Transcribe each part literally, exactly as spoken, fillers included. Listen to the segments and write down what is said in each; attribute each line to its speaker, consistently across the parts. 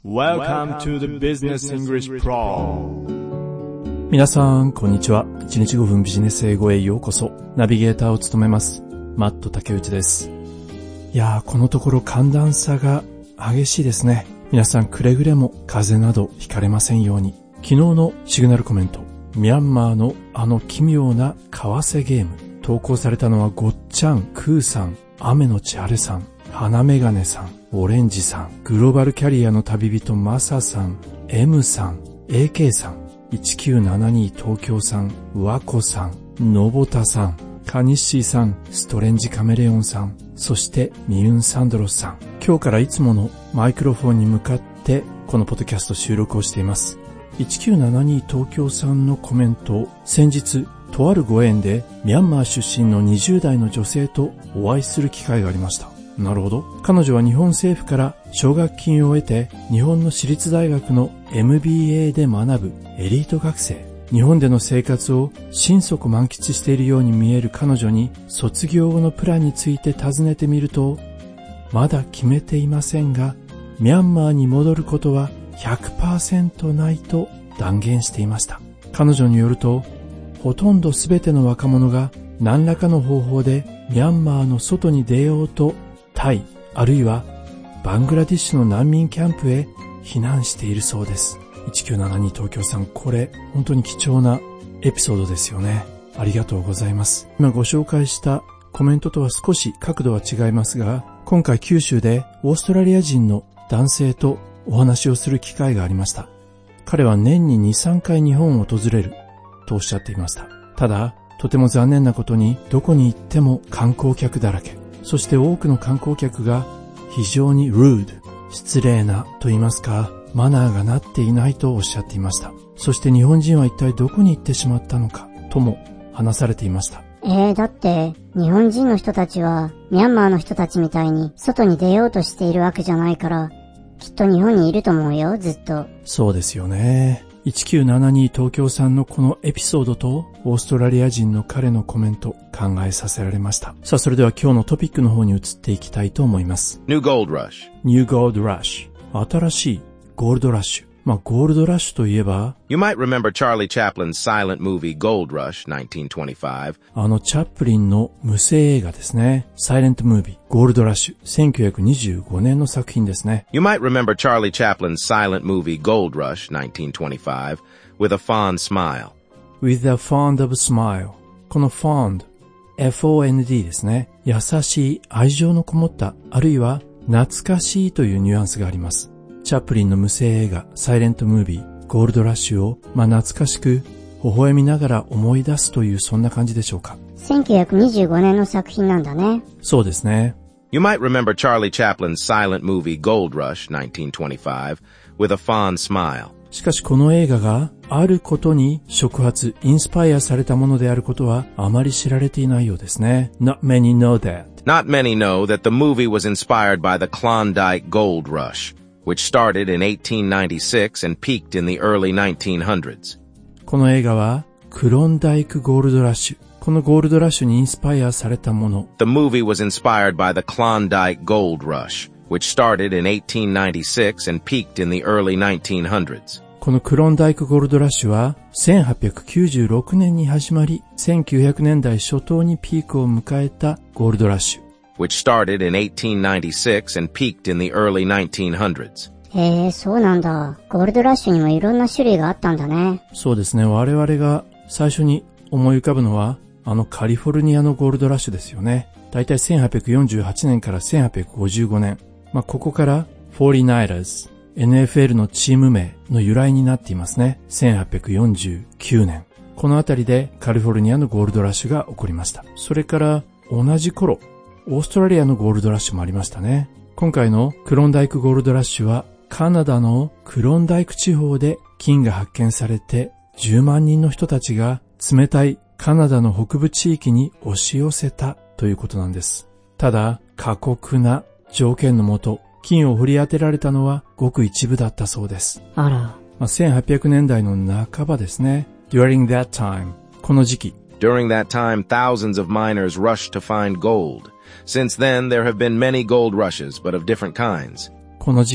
Speaker 1: Welcome to the Business English Pro。
Speaker 2: 皆さんこんにちは。いちにちごふんビジネス英語へようこそ。ナビゲーターを務めますマット竹内です。いやー、このところ寒暖差が激しいですね。皆さんくれぐれも風邪などひかれませんように。昨日のシグナルコメント、ミャンマーのあの奇妙な為替ゲーム、投稿されたのはごっちゃん、クーさん、雨のちあれさん、花メガネさん、オレンジさん、グローバルキャリアの旅人マサさん、M さん、エーケー さん、いちきゅうななに東京さん、ワコさん、ノボタさん、カニッシーさん、ストレンジカメレオンさん、そしてミユンサンドロスさん。今日からいつものマイクロフォンに向かってこのポッドキャスト収録をしています。いちきゅうななに東京さんのコメントを先日とあるご縁でミャンマー出身のにじゅう代の女性とお会いする機会がありました。なるほど。彼女は日本政府から奨学金を得て日本の私立大学の エムビーエー で学ぶエリート学生。日本での生活を心底満喫しているように見える彼女に卒業後のプランについて尋ねてみると、まだ決めていませんがミャンマーに戻ることは ひゃくパーセント ないと断言していました。彼女によると、ほとんどすべての若者が何らかの方法でミャンマーの外に出ようとタイ、あるいはバングラディッシュの難民キャンプへ避難しているそうです。いちきゅうななに東京さん、これ本当に貴重なエピソードですよね。ありがとうございます。今ご紹介したコメントとは少し角度は違いますが、今回九州でオーストラリア人の男性とお話をする機会がありました。彼は年にに、さんかい日本を訪れるとおっしゃっていました。ただ、とても残念なことにどこに行っても観光客だらけ。そして多くの観光客が非常に rude、失礼なと言いますか、マナーがなっていないとおっしゃっていました。そして日本人は一体どこに行ってしまったのかとも話されていました。
Speaker 3: えー、だって日本人の人たちはミャンマーの人たちみたいに外に出ようとしているわけじゃないから、きっと日本にいると思うよ、ずっと。
Speaker 2: そうですよね。いちきゅうななに東京さんのこのエピソードとオーストラリア人の彼のコメント、考えさせられました。さあ、それでは今日のトピックの方に移っていきたいと思います。
Speaker 1: New Gold Rush。
Speaker 2: New Gold Rush、 新しいゴールドラッシュ。まあ、ゴールドラッシュといえば、
Speaker 1: You might remember Charlie Chaplin's silent movie Gold Rush nineteen twenty-five。
Speaker 2: あのチャップリンの無声映画ですね。サイレントムービーゴールドラッシュ、せんきゅうひゃくにじゅうごねんの作品ですね。
Speaker 1: You might remember Charlie Chaplin's silent movie Gold Rush nineteen twenty-five with a fond smile。
Speaker 2: With a fond of smile。 この fond、 エフオーエヌディー ですね。優しい、愛情のこもった、あるいは懐かしいというニュアンスがあります。チャップリンの無声映画サイレントムービーゴールドラッシュを、まあ、懐かしく微笑みながら思い出すという、そんな感じでしょうか。
Speaker 3: せんきゅうひゃくにじゅうごねんの作品なんだね。
Speaker 2: そうですね。
Speaker 1: You might remember Charlie Chaplin's silent movie Gold Rush nineteen twenty-five with a fond smile。
Speaker 2: しかしこの映画があることに触発、インスパイアされたものであることはあまり知られていないようですね。 Not many know that。Not
Speaker 1: many know that the movie was inspired by the Klondike Gold Rush、which started in eighteen ninety-six and peaked in the early nineteen hundreds。
Speaker 2: この映画はクロンダイクゴールドラッシュ、このゴールドラッシュにインスパイアされたもの。
Speaker 1: The movie was inspired by the Klondike Gold Rush、which started in eighteen ninety-six and peaked in the early nineteen hundreds。
Speaker 2: このクロンダイクゴールドラッシュはせんはっぴゃくきゅうじゅうろくねんに始まり、せんきゅうひゃくねんだい初頭にピークを迎えたゴールドラッシュ、
Speaker 1: which started in eighteen ninety-six and peaked in the early nineteen hundreds。
Speaker 3: へえ、そうなんだ。ゴールドラッシュにもいろんな種類があったんだね。
Speaker 2: そうですね。我々が最初に思い浮かぶのはあのカリフォルニアのゴールドラッシュですよね。だいたいせんはっぴゃくよんじゅうはちねんからせんはっぴゃくごじゅうごねん。まあ、ここからフォーティナイナーズ、エヌエフエル のチーム名の由来になっていますね。せんはっぴゃくよんじゅうきゅうねん。このあたりでカリフォルニアのゴールドラッシュが起こりました。それから同じ頃、オーストラリアのゴールドラッシュもありましたね。今回のクロンダイクゴールドラッシュはカナダのクロンダイク地方で金が発見されて、じゅうまんにんの人たちが冷たいカナダの北部地域に押し寄せたということなんです。ただ過酷な条件のもと、金を掘り当てられたのはごく一部だったそうです。
Speaker 3: あら、
Speaker 2: まあ、せんはっぴゃくねんだいの半ばですね。 During that time、 この時期、
Speaker 1: During that time, thousands of miners rushed to find gold. Since then, there have been many gold rushes, but of different kinds.
Speaker 2: この時期、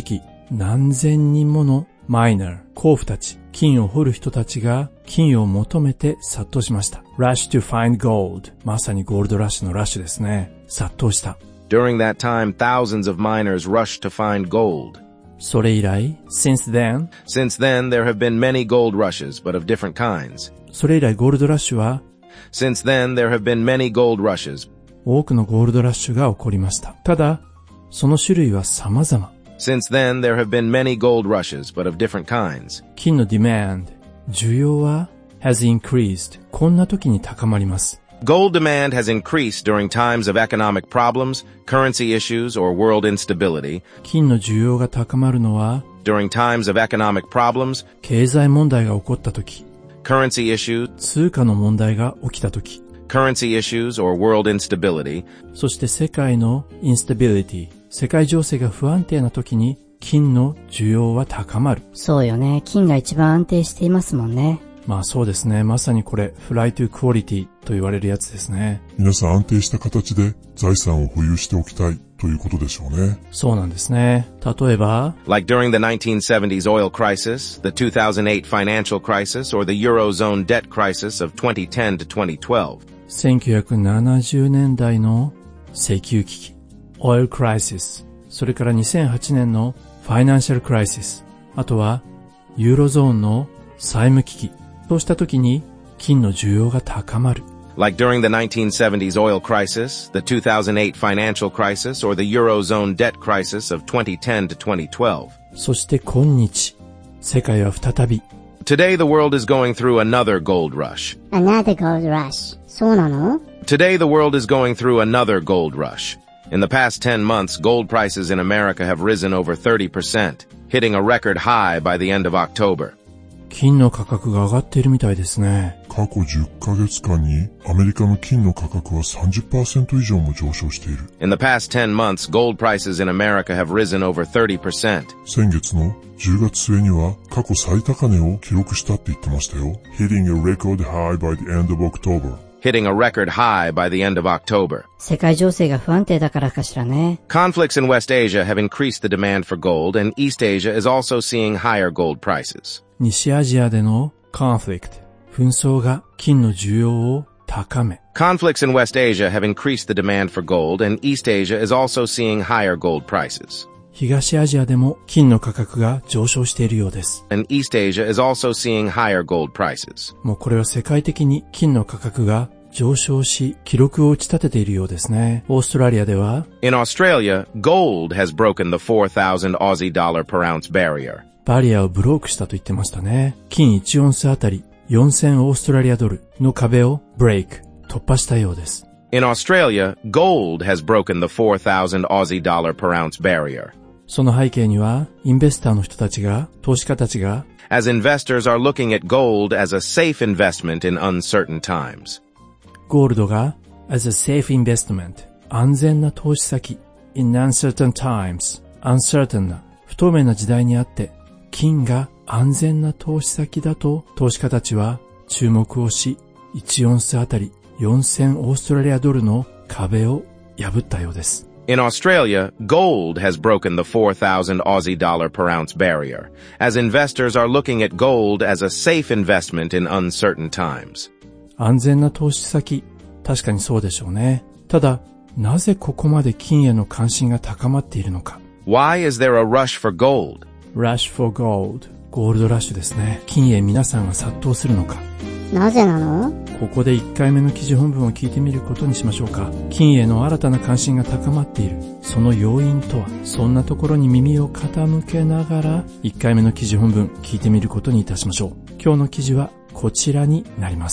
Speaker 2: 何千人ものマイナー、鉱夫たち、金を掘る人たちが金を求めて殺到しました。Rush to find gold。まさにゴールドラッシュのラッシュですね。殺到した。
Speaker 1: During that time, thousands of miners rushed to find gold.
Speaker 2: それ以来、since then,
Speaker 1: Since then, there have been many gold rushes, but of different kinds.
Speaker 2: それ以来ゴールドラッシュは、
Speaker 1: Since then, there have been many gold rushes.
Speaker 2: 多くのゴールドラッシュが起こりました。ただ、その種類は様々。
Speaker 1: Since then, there have been many gold rushes, but of different kinds.
Speaker 2: 金の demand、需要は has increased。こんな時に高まります。
Speaker 1: Gold demand has increased during times of economic problems, currency issues, or world instability.
Speaker 2: 金の需要が高まるのは、
Speaker 1: During times of economic problems,
Speaker 2: 経済問題が起こった時、
Speaker 1: currency issues,
Speaker 2: 通貨の問題が起きた時、
Speaker 1: currency issues, or world instability.
Speaker 2: そして世界の instability、世界情勢が不安定な時に金の需要は高まる。
Speaker 3: そうよね。金が一番安定していますもんね。
Speaker 2: まあそうですね。まさにこれ、フライトゥクオリティと言われるやつですね。
Speaker 4: 皆さん安定した形で財産を保有しておきたいということでしょうね。
Speaker 2: そうなんですね。例えば、
Speaker 1: Like during the nineteen seventies oil crisis, the two thousand eight financial crisis, or the Eurozone debt crisis of twenty ten to twenty twelve.
Speaker 2: せんきゅうひゃくななじゅうねんだいの石油危機、オイルクライシス、それからにせんはちねんのファイナンシャルクライシス、あとはユーロゾーンの債務危機。そうした時に金の需要が高まる。
Speaker 1: Like during the nineteen seventies oil crisis, the two thousand eight financial crisis, or the Eurozone debt crisis of twenty ten to twenty twelve.
Speaker 2: そして今日、世界は再び。
Speaker 1: Today the world is going through another gold rush.
Speaker 3: Another gold rush. そうなの？
Speaker 1: Today the world is going through another gold rush. In the past ten months, gold prices in America have risen over thirty percent, hitting a record high by the end of October.
Speaker 2: 金の価格が上がっているみたいですね。
Speaker 4: 過去じゅっかげつかんにアメリカの金の価格は さんじゅっパーセント 以上も上昇している。
Speaker 1: In the past ten months, gold prices in America have risen over thirty percent.
Speaker 4: 先月のじゅうがつ末には過去最高値を記録したって言ってましたよ。Hitting a record high by the end of October.Hitting
Speaker 1: a record high by the end of October.
Speaker 3: 世界情勢が不安定だからかしらね。
Speaker 1: Conflicts in West Asia have increased the demand for gold, and East Asia is also seeing higher gold prices.
Speaker 2: 西アジアでの conflict、紛争が金の需要を高め。
Speaker 1: Conflicts in West Asia have increased the demand for gold, and East Asia is also seeing higher gold prices.
Speaker 2: 東アジアでも金の価格が上昇しているようです。
Speaker 1: And East Asia is also seeing higher gold prices.
Speaker 2: もうこれは世界的に金の価格が上昇し、記録を打ち立てているようですね。オーストラリアでは、
Speaker 1: In Australia, gold has broken the four thousand Aussie dollar per ounce barrier.
Speaker 2: バリアをブロークしたと言ってましたね。金いちオンスあたりよんせんオーストラリアドルの壁をブレイク、突破したようです。
Speaker 1: In Australia, gold has broken the four thousand Aussie dollar per ounce barrier.
Speaker 2: その背景には、インベスターの人たちが、投資家たちが、
Speaker 1: As investors are looking at gold as a safe investment in uncertain times.
Speaker 2: ゴールドが as a safe investment 安全な投資先 in uncertain times アンサーテンな不透明な時代にあって金が安全な投資先だと投資家たちは注目をしいちオンスあたりよんせんオーストラリアドルの壁を破ったようです。
Speaker 1: In Australia, gold has broken the four thousand Aussie dollar per ounce barrier, as investors are looking at gold as a safe investment in uncertain times.
Speaker 2: 安全な投資先、確かにそうでしょうね。ただ、なぜここまで金への関心が高まっているのか。
Speaker 1: Why is there a rush for gold?
Speaker 2: Rush for gold. ゴールドラッシュですね。金へ皆さんが殺到するのか。
Speaker 3: なぜなの？
Speaker 2: ここでいっかいめの記事本文を聞いてみることにしましょうか。金への新たな関心が高まっている。その要因とは、そんなところに耳を傾けながら、いっかいめの記事本文聞いてみることにいたしましょう。今日の記事はこちらになります。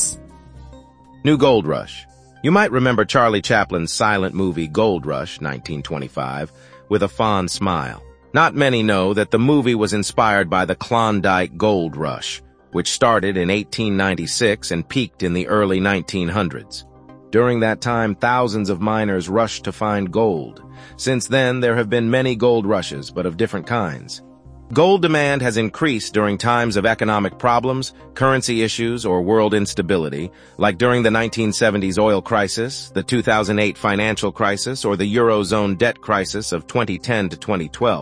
Speaker 1: New Gold Rush. You might remember Charlie Chaplin's silent movie Gold Rush, nineteen twenty-five, with a fond smile. Not many know that the movie was inspired by the Klondike Gold Rush, which started in eighteen ninety-six and peaked in the early nineteen hundreds. During that time, thousands of miners rushed to find gold. Since then, there have been many gold rushes, but of different kinds. Gold demand has increased during times of economic problems, currency issues, or world instability, like during the nineteen seventies oil crisis, the two thousand eight financial crisis, or the Eurozone debt crisis of twenty ten to twenty twelve.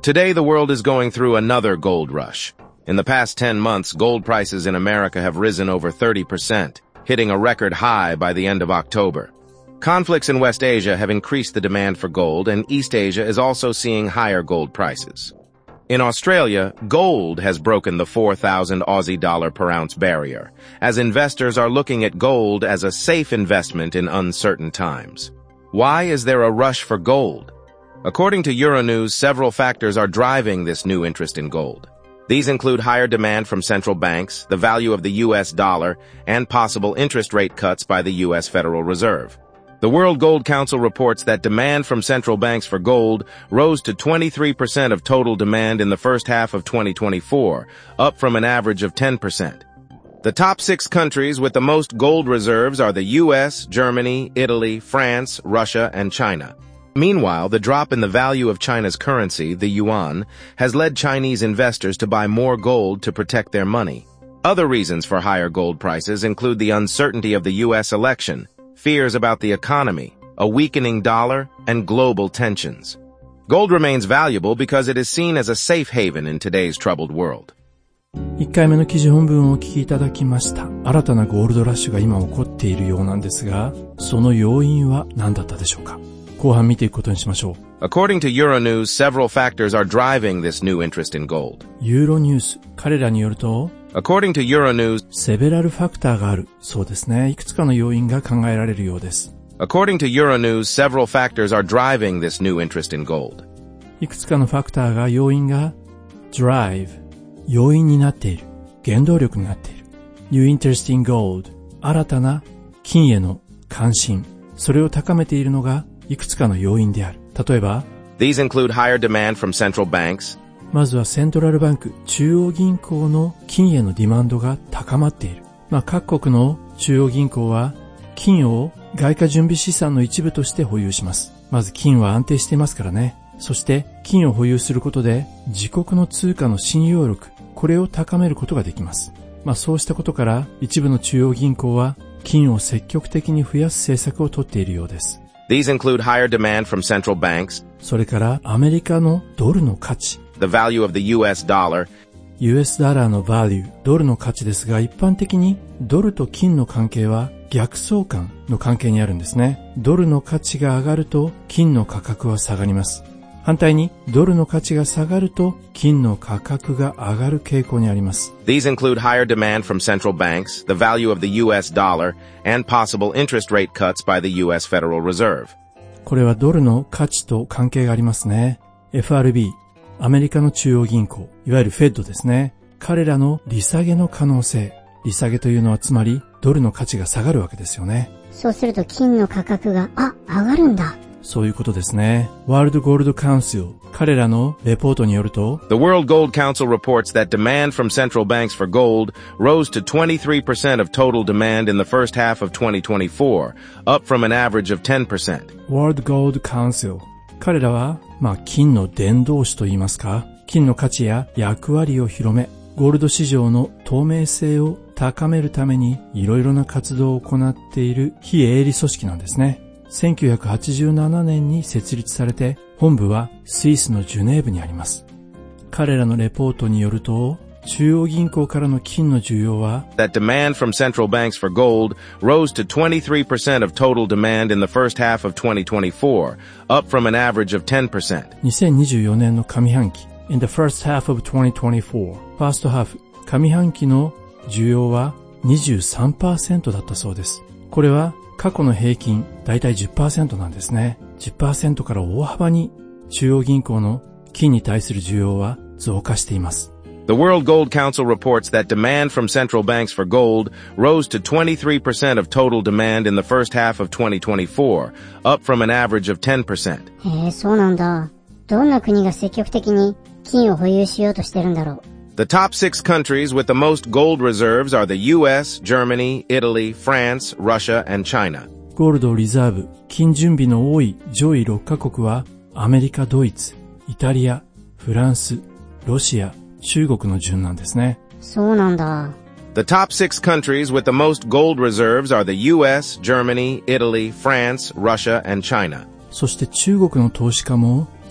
Speaker 1: Today, the world is going through another gold rush. In the past ten months, gold prices in America have risen over thirty percent, hitting a record high by the end of October. Conflicts in West Asia have increased the demand for gold, and East Asia is also seeing higher gold prices. In Australia, gold has broken the four thousand Aussie dollar per ounce barrier, as investors are looking at gold as a safe investment in uncertain times. Why is there a rush for gold? According to Euronews, several factors are driving this new interest in gold. These include higher demand from central banks, the value of the U S dollar, and possible interest rate cuts by the U S Federal Reserve. The World Gold Council reports that demand from central banks for gold rose to twenty-three percent of total demand in the first half of twenty twenty-four, up from an average of ten percent. The top six countries with the most gold reserves are the U S, Germany, Italy, France, Russia, and China. Meanwhile, the drop in the value of China's currency, the yuan, has led Chinese investors to buy more gold to protect their money. Other reasons for higher gold prices include the uncertainty of the U S election, fears about the economy, a weakening dollar, and global tensions. Gold remains valuable because it is seen as a safe haven in today's troubled world.
Speaker 2: いっかいめの記事本文をお聞きいただきました。新たなゴールドラッシュが今起こっているようなんですが、その要因は何だったでしょうか。後半見ていくことにしましょう。
Speaker 1: According to Euronews, several factors are driving this new interest in gold.
Speaker 2: ユーロニュース、彼らによると、
Speaker 1: According to Euronews,
Speaker 2: セベラルファクターがある。そうですね。いくつかの要因が考えられるようです。
Speaker 1: According to Euronews, several factors are driving this new interest in gold.
Speaker 2: いくつかのファクターが、要因が drive、要因になっている。原動力になっている。New interest in gold、新たな金への関心。それを高めているのがいくつかの要因である。例えば、
Speaker 1: These include higher demand from central banks.
Speaker 2: まずはセントラルバンク、中央銀行の金へのディマンドが高まっている。まあ、各国の中央銀行は金を外貨準備資産の一部として保有します。まず金は安定していますからね。そして金を保有することで自国の通貨の信用力、これを高めることができます。まあ、そうしたことから一部の中央銀行は金を積極的に増やす政策をとっているようです。
Speaker 1: These include higher demand from central banks.
Speaker 2: それからアメリカのドルの価値。
Speaker 1: The value of the U S dollar.
Speaker 2: ユーエス ダラーの value、ドルの価値ですが、一般的にドルと金の関係は逆相関の関係にあるんですね。ドルの価値が上がると金の価格は下がります。反対にドルの価値が下がると金の価格が上がる傾向にあります。
Speaker 1: These include higher demand from central banks, the value of the U S dollar, and possible interest rate cuts by the U S Federal Reserve.
Speaker 2: これはドルの価値と関係がありますね。エフアールビー、アメリカの中央銀行、いわゆるフェッドですね。彼らの利下げの可能性。利下げというのはつまりドルの価値が下がるわけですよね。
Speaker 3: そうすると金の価格が、あ、上がるんだ。
Speaker 2: そういうことですね。ワールドゴールドカウンシル、彼らのレポートによると、
Speaker 1: The World Gold Council reports that demand from central banks for gold rose to twenty-three percent of total demand in the first half of twenty twenty-four, up from an average of ten percent.
Speaker 2: World Gold Council、彼らは、まあ、金の伝道師といいますか、金の価値や役割を広め、ゴールド市場の透明性を高めるためにいろいろな活動を行っている非営利組織なんですね。せんきゅうひゃくはちじゅうななねんに設立されて、本部はスイスのジュネーブにあります。彼らのレポートによると、中央銀行からの金の需要は、
Speaker 1: That demand from central banks for gold rose to twenty-three percent of total demand in the first half of twenty twenty-four, up from an average of ten percent.
Speaker 2: にせんにじゅうよねんの上半期、in the first half of twenty twenty-four, first half、上半期の需要は にじゅうさんパーセント だったそうです。これは過去の平均、だいたい じゅっパーセント なんですね。じゅっパーセント から大幅に中央銀行の金に対する需要は増加しています。
Speaker 1: The World Gold Council reports that demand from central banks for gold rose to twenty-three percent of total demand in the first half of twenty twenty-four, up from an average of ten percent.
Speaker 3: へえ、そうなんだ。どんな国が積極的に金を保有しようとしてるんだろう。
Speaker 1: The top six countries with the most gold reserves are the U S, Germany, Italy, France, Russia, and China.
Speaker 2: ゴールドリザーブ、金準備の多い上位ろっカ国はアメリカ、ドイツ、イタリア、フランス、ロシア、中国の順なんですね。
Speaker 3: そうなんだ。
Speaker 1: The top six countries with the most gold reserves are the U S, Germany, Italy, France, Russia, and China.
Speaker 2: そして中国の投資家も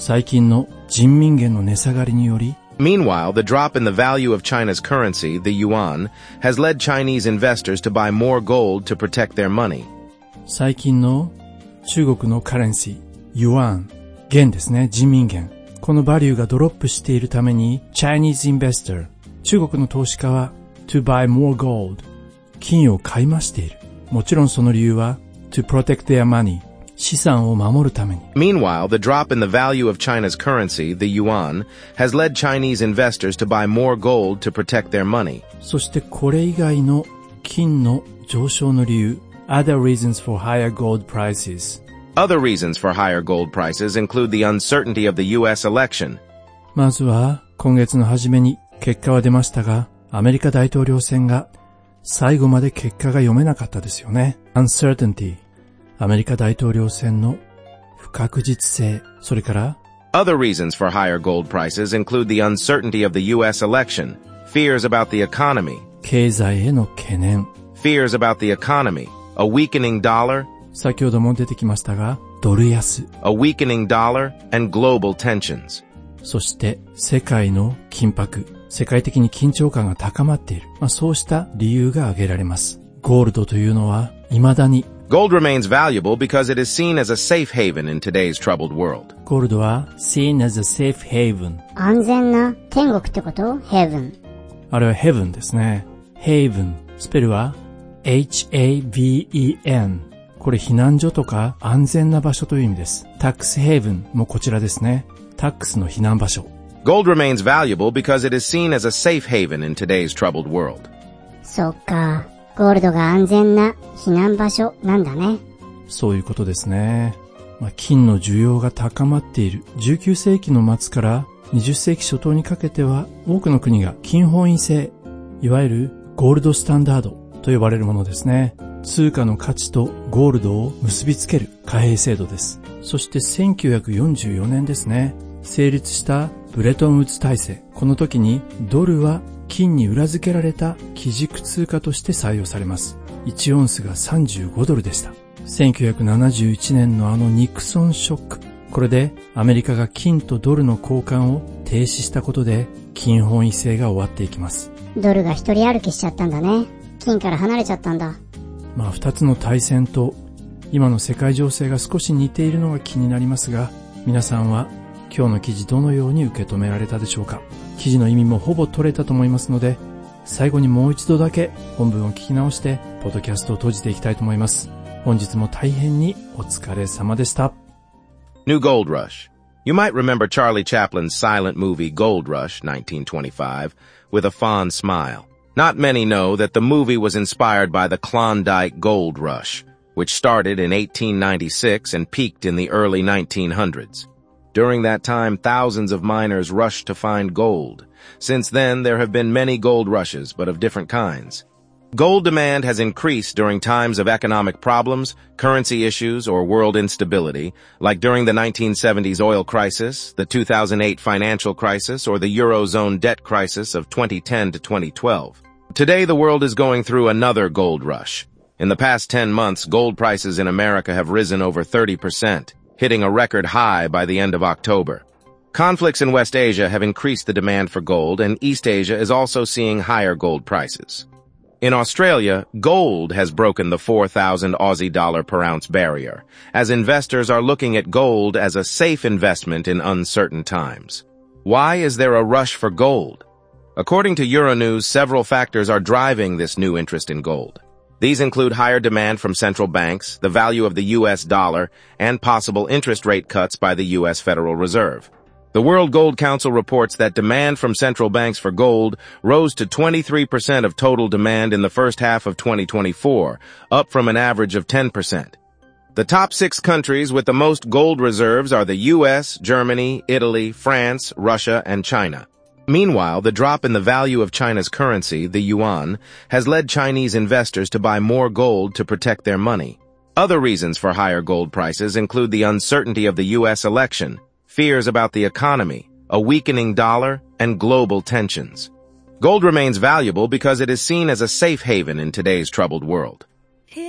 Speaker 2: 最近の人民元の値下がりにより、
Speaker 1: Meanwhile, the drop in the value of China's currency, the yuan, has led Chinese investors to buy more gold to protect their money.
Speaker 2: 最近の中国のカレンシー、ユアン、元ですね、人民元。このバリューがドロップしているために、Chinese investor、中国の投資家は、to buy more gold、金を買い増している。もちろんその理由は、to protect their money、資産を守るために。
Speaker 1: Meanwhile, the drop in the value of China's currency, the yuan, has led Chinese investors to buy more gold to protect their money.
Speaker 2: そしてこれ以外の金の上昇の理由、other reasons for higher gold prices。
Speaker 1: Other reasons for higher gold prices include the uncertainty of the U S election.
Speaker 2: まずは、今月の初めに結果は出ましたが、アメリカ大統領選が最後まで結果が読めなかったですよね。uncertainty。アメリカ大統領選の不確実性、それから
Speaker 1: Other reasons for higher gold prices include the uncertainty of the U S election, fears about the economy,
Speaker 2: 経済への懸念、
Speaker 1: fears about the economy, a weakening dollar,
Speaker 2: 先ほども出てきましたが、ドル安、
Speaker 1: a weakening dollar, and global tensions.
Speaker 2: そして世界の緊迫、世界的に緊張感が高まっている、まあ、そうした理由が挙げられます。ゴールドというのは未だに
Speaker 1: Gold remains valuable because it is seen as a safe haven in today's troubled world.
Speaker 2: ゴールドは seen as a safe haven。
Speaker 3: 安全な天国ってこと？ Heaven。
Speaker 2: あれは heaven ですね。haven。スペルは エイチ エー ブイ イー エヌ。これ避難所とか安全な場所という意味です。tax haven もこちらですね。タックスの避難場所。
Speaker 1: Gold remains valuable because it is seen as a safe haven in today's troubled world.
Speaker 3: そっか。ゴールドが安全な避難場所なんだね。
Speaker 2: そういうことですね。まあ、金の需要が高まっているじゅうきゅうせいきの末からにじゅっせいき初頭にかけては多くの国が金本位制、いわゆるゴールドスタンダードと呼ばれるものですね。通貨の価値とゴールドを結びつける貨幣制度です。そしてせんきゅうひゃくよんじゅうよねんですね。成立したブレトンウッズ体制。この時にドルは金に裏付けられた基軸通貨として採用されます。いちオンスがさんじゅうごドルでした。せんきゅうひゃくななじゅういちねんのあのニクソンショック。これでアメリカが金とドルの交換を停止したことで金本位制が終わっていきます。
Speaker 3: ドルが一人歩きしちゃったんだね。金から離れちゃったんだ。
Speaker 2: まあ二つの大戦と今の世界情勢が少し似ているのが気になりますが、皆さんは今日の記事どのように受け止められたでしょうか。記事の意味もほぼ取れたと思いますので、最後にもう一度だけ本文を聞き直してポッドキャストを閉じていきたいと思います。本日も大変にお疲れ様でした。
Speaker 1: New Gold Rush. You might remember Charlie Chaplin's silent movie Gold Rush, nineteen twenty-five, with a fond smile. Not many know that the movie was inspired by the Klondike Gold Rush, which started in eighteen ninety-six and peaked in the early nineteen hundreds. During that time, thousands of miners rushed to find gold. Since then, there have been many gold rushes, but of different kinds. Gold demand has increased during times of economic problems, currency issues, or world instability, like during the nineteen seventies oil crisis, the two thousand eight financial crisis, or the Eurozone debt crisis of twenty ten to twenty twelve. Today, the world is going through another gold rush. In the past ten months, gold prices in America have risen over thirty percent. Hitting a record high by the end of October. Conflicts in West Asia have increased the demand for gold, and East Asia is also seeing higher gold prices. In Australia, gold has broken the four thousand Aussie dollar per ounce barrier, as investors are looking at gold as a safe investment in uncertain times. Why is there a rush for gold? According to Euronews, several factors are driving this new interest in gold. These include higher demand from central banks, the value of the U S dollar, and possible interest rate cuts by the U S Federal Reserve. The World Gold Council reports that demand from central banks for gold rose to twenty-three percent of total demand in the first half of twenty twenty-four, up from an average of ten percent. The top six countries with the most gold reserves are the U S, Germany, Italy, France, Russia, and China. Meanwhile, the drop in the value of China's currency, the yuan, has led Chinese investors to buy more gold to protect their money. Other reasons for higher gold prices include the uncertainty of the U S election, fears about the economy, a weakening dollar, and global tensions. Gold remains valuable because it is seen as a safe haven in today's troubled world.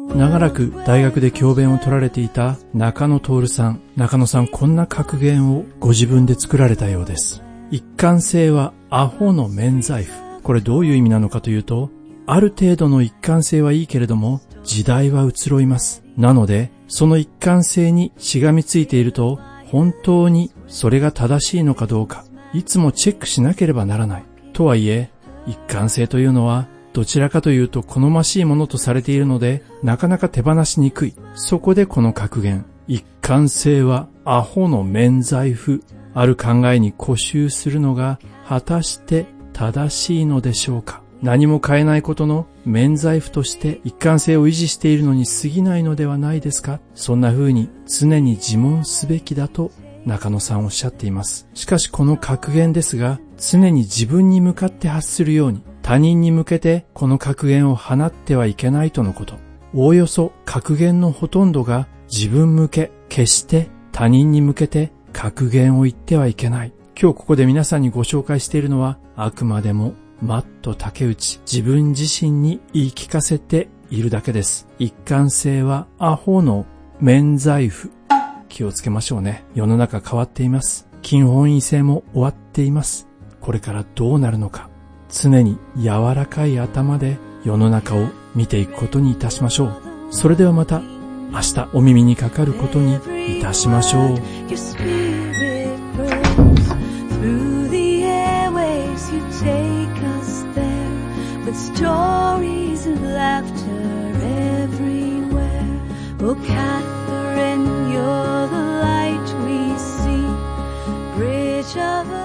Speaker 2: 長らく大学で教鞭を取られていた中野徹さん。中野さん、こんな格言をご自分で作られたようです。一貫性はアホの免罪符。これどういう意味なのかというと、ある程度の一貫性はいいけれども、時代は移ろいます。なので、その一貫性にしがみついていると、本当にそれが正しいのかどうか、いつもチェックしなければならない。とはいえ、一貫性というのは、どちらかというと好ましいものとされているので、なかなか手放しにくい。そこでこの格言、一貫性はアホの免罪符。ある考えに固執するのが果たして正しいのでしょうか。何も変えないことの免罪符として一貫性を維持しているのに過ぎないのではないですか。そんな風に常に自問すべきだと中野さんおっしゃっています。しかしこの格言ですが、常に自分に向かって発するように、他人に向けてこの格言を放ってはいけないとのこと。おおよそ格言のほとんどが自分向け、決して他人に向けて格言を言ってはいけない。今日ここで皆さんにご紹介しているのは、あくまでもマット竹内、自分自身に言い聞かせているだけです。一貫性はアホの免罪符。気をつけましょうね。世の中変わっています。金本位制も終わっています。これからどうなるのか。常に柔らかい頭で世の中を見ていくことにいたしましょう。それではまた明日お耳にかかることにいたしましょう。
Speaker 5: Stories of laughter everywhere. Oh, Catherine, you're the light we see, bridge of